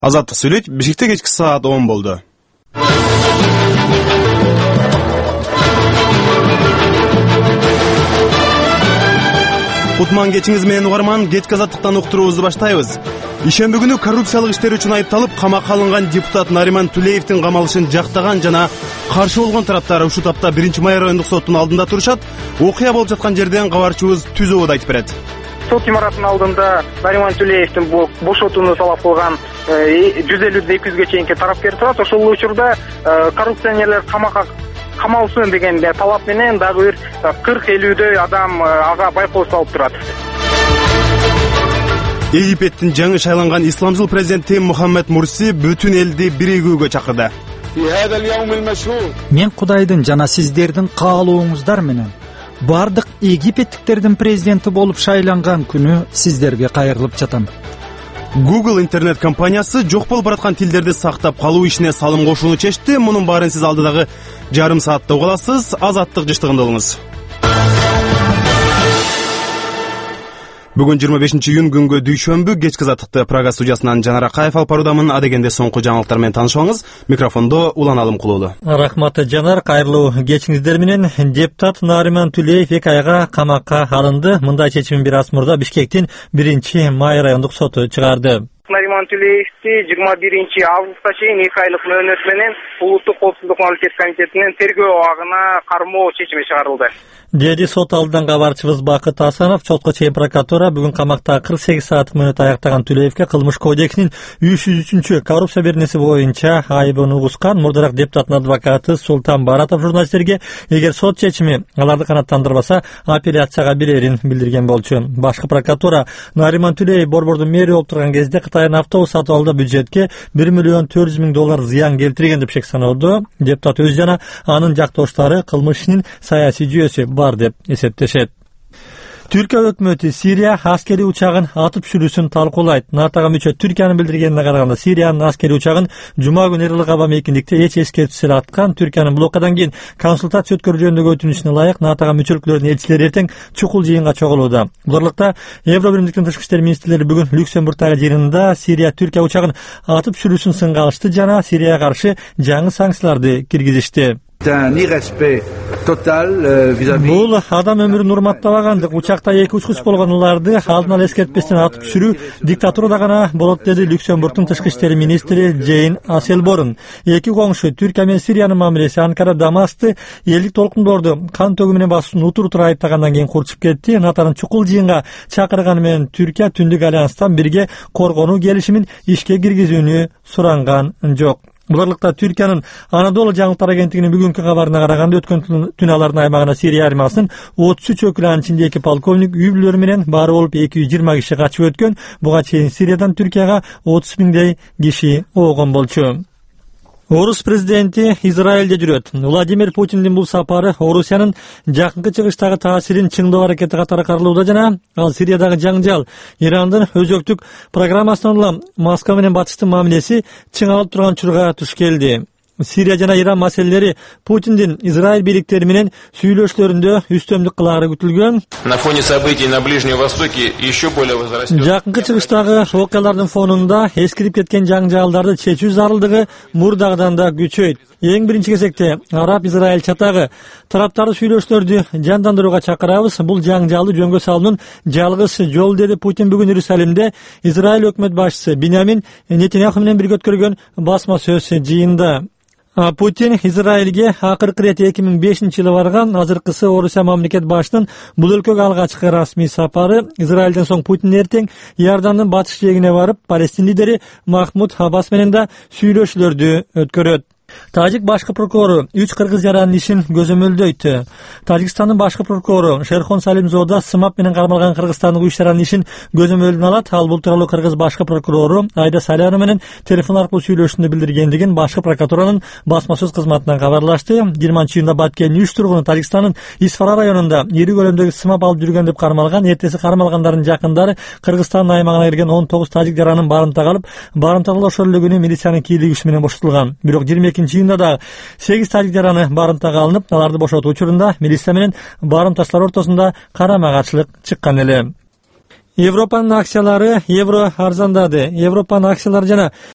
Азаттык сүйлөйт. Бишкекте кечки саат 10 болду. Кутман кечиңиз менен угарман, кечки азаттыктан уктуруубузду баштайбыз. Ишемби күнү коррупциялык иштер үчүн айыпталып камакка алынган депутат Нариман Тулеевдин камалышын жактаган жана каршы болгон тараптар ушул тапта 1-май райондук соттун алдында турушат. Окуя болуп жаткан жерден кабарчыбыз Түзөбөд айтып берет. Сот имаратынын алдында Нариман Тулеевдин бошотууну талап кылган 150-200ге чейинки тарапкер турат. Ошол учурда коррупционерлер камакка камалсын деген талап менен дагы бир 40-50дөй адам ага байкоо салып турат. Египеттин жаңы шайланган исламчыл президенти Мухаммед Мурси бүтүн элди биригүүгө чакырды. Мен Кудайдын жана сиздердин каалооңуздар менен бардык египеттиктердин президенти болуп шайланган күнү сиздерге кайрылып жатам. Google интернет компаниясы жок болуп бараткан тилдерди сактап калуу ишине салым кошууну чечти. Мунун баарын сиз алдыдагы жарым саатта уга аласыз. Азаттык жыштыгында болуңуз. Бүгүн 25-июнь күнгө дүйшөмбү кечки азаттыкты Прага студиясынан Жанар Акаев алып баруудамын. Адегенде соңку жаңылыктар менен таанышыңыз. Микрофондо Улан Алымкулуулу. Рахмат Жанар, кайрылуу кечиңиздер менен. Депутат Нариман Тулеев 2 айга камакка алынды. Мындай чечимин бир аз мурда Бишкектин 1-май райондук соту чыгарды. Нариман Тулеевди 21-августка чейин 2 айлык мөөнөт менен Улуттук коопсуздук мамлекет комитетинин тергөө абагына кармоо чечими чыгарылды. Деди сот алдынан кабарчыбыз Бакыт Асанов. Чотко чейин прокуратура бүгүн камакта 48 саат мөөнөт аяктаган Тулеевге Кылмыш кодексинин 303 коррупция бернеси боюнча айыбын угускан. Мурдараак депутаттын адвокаты Султан Баратов журналисттерге эгер сот чечими аларды канааттандырбаса апелляцияга берерин билдирген болчу. Башкы прокуратура Нариман Тулеев борбордун мэри болуп турган кезде Кытайдын автобус сатып алууда бюджетке $1,400,000 зыян келтирген деп шек саноодо. Депутат өз жана анын жактоштары кылмыш ишинин саясий жүйөсү бар деп эсептешет. Түркия өкмөтү Сирия аскери учагын атып түшүрүүсүн талкуулайт. НАТОга мүчө Түркиянын билдиргенине караганда Сириянын аскери учагын жума күнү Эрил Каба мейкиндикте эч эскертүүсүз эле аткан. Түркиянын блокадан кийин консультация өткөрүү жөнүндөгү өтүнүшүнө ылайык НАТОга мүчөлүктөрдүн элчилери эртең чукул жыйынга чогулууда. Буларлыкта Евро биримдиктин тышкы иштер министрлери бүгүн Люксембургдагы жыйынында Сирия Түркия учагын атып түшүрүүсүн сынга алышты жана Сирияга каршы жаңы санкцияларды киргизишти. Бул адам өмүрүн урматтабагандык, учакта 2 учкуч болгонуларды алдын ала эскертпестен атып түшүрүү диктатурада гана болот, деди Люксембургдун тышкы иштер министри Джейн Аселборн. Эки коңшу Түркия менен Сириянын мамилеси Анкара Дамасты элдик толкундорду кан төгүү менен басуусун утур-утур айыптагандан кийин курчуп кетти. НАТОнун чукул жыйынга чакырганы менен Түркия Түндүк альянстан бирге коргонуу келишимин ишке киргизүүнү суранган жок. Буларлыкта Түркиянын Анадолу жаңылыктар агенттигинин бүгүнкү кабарына караганда өткөн түн алардын аймагына Сирия армиясынын 33 өкүлү, анын ичинде 2 полковник, үй бүлөлөр менен баары болуп 220 киши качып өткөн. Буга чейин Сириядан Түркияга 30.000 киши оогон болчу. Орус президенти Израилде жүрөт. Владимир Путиндин бул сапары Орусиянын жакынкы чыгыштагы таасирин чыңдоо аракети катары каралууда жана ал Сириядагы жаңжал, Ирандын өзөктүк программасынан улам Москва менен Батыштын мамилеси чыңалып турган учурга туш келди. Сирия жана Иран маселелери Путиндин Израиль бийликтери менен сүйлөшүүлөрүндө үстөмдүк кылаары күтүлгөн. На фоне событий на Ближнем Востоке еще более возрастет. Жакынкы чыгыштагы окуялардын фонунда эскирип кеткен жаңжалдарды чечүү зарылдыгы мурдагыдан да күчөйт. Эң биринчи кезекте Араб-Израиль чатагы тараптарды сүйлөшүүлөрдү жандандырууга чакырабыз. Бул жаңжалды жөнгө салуунун жалгыз жолу, деди Путин бүгүн Иерусалимде Израиль өкмөт башчысы Биньямин Нетаньяху менен бирге өткөргөн басма сөз жыйында. Путин Израилге акыркы рет 2005-жылы барган. Азыркысы Орусия мамлекет башчынын бул өлкөгө алгачкы расмий сапары. Израилден соң Путин эртең Иордандын батыш жээгине барып, Палестин лидери Махмуд Аббас менен да сүйлөшүүлөрдү өткөрөт. Тажик башкы прокурору 3 кыргыз жаранын ишин көзөмөлдөйт. Тажикстандын башкы прокурору Шерхон Салимзода сымап менен кармалган кыргызстандык 3 жаранын ишин көзөмөлүнө алат. Ал бул тууралуу кыргыз башкы прокурору Айда Салянова менен телефон аркылуу сүйлөшүүнү билдиргендигин башкы прокуратуранын басма сөз кызматынан кабарлашты. 20-июнда Баткендин 3 тургуну Тажикстандын Исфара районунда ири көлөмдөгү сымап алып жүргөн деп кармалган. Эртеси кармалгандардын жакындары Кыргызстандын аймагына кирген 19 тажик жаранын барымтага алып, барымталоо ошол эле күнү милициянын кийлигиши менен бошотулган. Бирок 22-июнда да 8 тажик жараны барымтага алынып, аларды бошотуу учурунда милиция менен барымтачылар ортосунда карама-каршылык чыккан эле. Европанын акциялары евро арзандады. Европанын акциялары жана